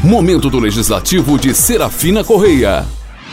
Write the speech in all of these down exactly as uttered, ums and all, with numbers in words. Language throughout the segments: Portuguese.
Momento do Legislativo de Serafina Correia.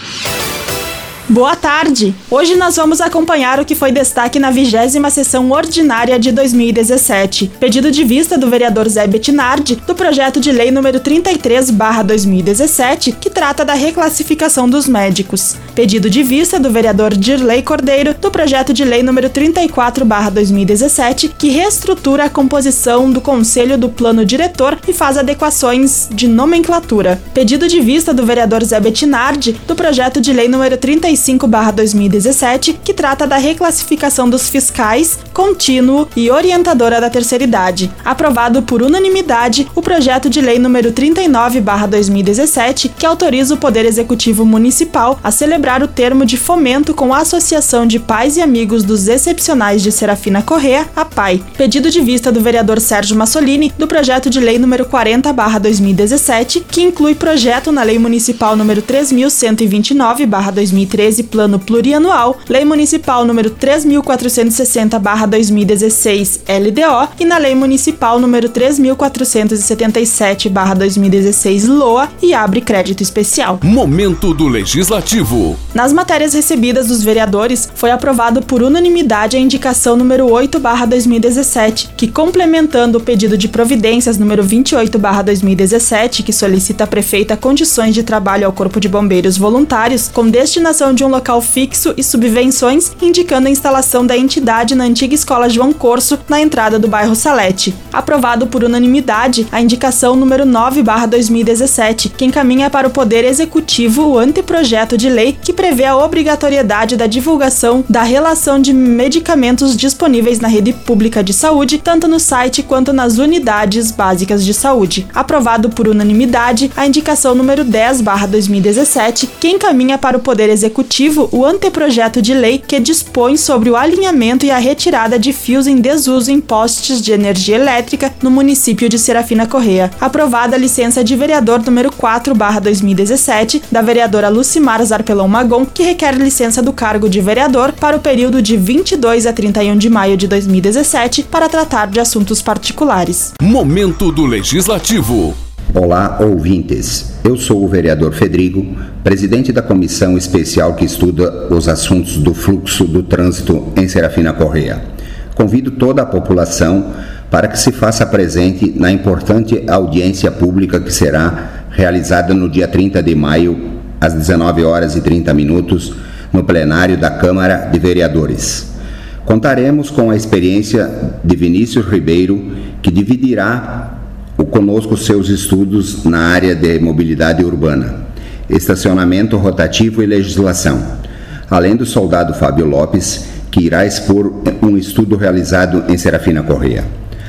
Boa tarde! Hoje nós vamos acompanhar o que foi destaque na vigésima sessão ordinária de dois mil e dezessete. Pedido de vista do vereador Zé Bettinardi do projeto de lei número trinta e três barra dois mil e dezessete, que trata da reclassificação dos médicos. Pedido de vista do vereador Dirley Cordeiro do projeto de lei número trinta e quatro barra dois mil e dezessete, que reestrutura a composição do Conselho do Plano Diretor e faz adequações de nomenclatura. Pedido de vista do vereador Zé Bettinardi do projeto de lei número trinta e cinco barra dois mil e dezessete, que trata da reclassificação dos fiscais, contínuo e orientadora da terceira idade. Aprovado por unanimidade o projeto de lei número trinta e nove barra dois mil e dezessete, que autoriza o Poder Executivo Municipal a celebrar o termo de fomento com a Associação de Pais e Amigos dos Excepcionais de Serafina Correia, a P A I. Pedido de vista do vereador Sérgio Massolini do projeto de lei número quarenta barra dois mil e dezessete, que inclui projeto na Lei Municipal número três mil cento e vinte e nove barra dois mil e treze, Plano Plurianual, Lei Municipal número três mil quatrocentos e sessenta barra dois mil e dezesseis, L D O, e na Lei Municipal número três mil quatrocentos e setenta e sete barra dois mil e dezesseis, L O A, e abre crédito especial. Momento do Legislativo. Nas matérias recebidas dos vereadores, foi aprovado por unanimidade a indicação número oito barra dois mil e dezessete, que, complementando o pedido de providências número vinte e oito barra dois mil e dezessete, que solicita à prefeita condições de trabalho ao Corpo de Bombeiros Voluntários, com destinação de um local fixo e subvenções, indicando a instalação da entidade na antiga Escola João Corso, na entrada do bairro Salete. Aprovado por unanimidade a indicação número nove barra dois mil e dezessete, que encaminha para o Poder Executivo o anteprojeto de lei que prevê a obrigatoriedade da divulgação da relação de medicamentos disponíveis na rede pública de saúde, tanto no site quanto nas unidades básicas de saúde. Aprovado por unanimidade a indicação número dez barra dois mil e dezessete, que encaminha para o Poder Executivo o anteprojeto de lei que dispõe sobre o alinhamento e a retirada de fios em desuso em postes de energia elétrica no município de Serafina Correia. Aprovada a licença de vereador número quatro barra dois mil e dezessete da vereadora Lucimar Zarpelão Magon, que requer licença do cargo de vereador para o período de vinte e dois a trinta e um de maio de dois mil e dezessete para tratar de assuntos particulares. Momento do Legislativo. Olá, ouvintes. Eu sou o vereador Fedrigo, presidente da comissão especial que estuda os assuntos do fluxo do trânsito em Serafina Correia. Convido toda a população para que se faça presente na importante audiência pública que será realizada no dia trinta de maio, às dezenove horas e trinta minutos, no plenário da Câmara de Vereadores. Contaremos com a experiência de Vinícius Ribeiro, que dividirá conosco seus estudos na área de mobilidade urbana, estacionamento rotativo e legislação, além do soldado Fábio Lopes, que irá expor um estudo realizado em Serafina Correia.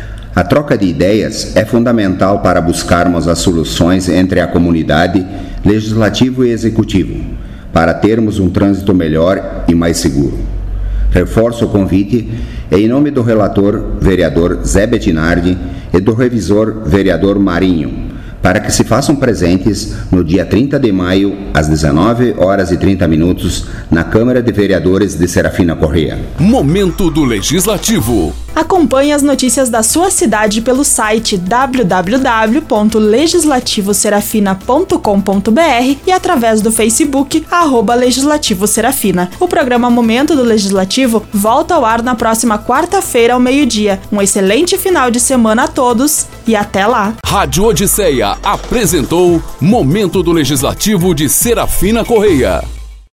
A troca de ideias é fundamental para buscarmos as soluções entre a comunidade, legislativo e executivo, para termos um trânsito melhor e mais seguro. Reforço o convite em nome do relator, vereador Zé Bettinardi, e do revisor, vereador Marinho, para que se façam presentes no dia trinta de maio, às dezenove horas e trinta minutos, na Câmara de Vereadores de Serafina Correia. Momento do Legislativo. Acompanhe as notícias da sua cidade pelo site w w w ponto legislativo serafina ponto com ponto b r e através do Facebook, arroba Legislativo Serafina. O programa Momento do Legislativo volta ao ar na próxima quarta-feira ao meio-dia. Um excelente final de semana a todos e até lá! Rádio Odisseia apresentou Momento do Legislativo de Serafina Correia.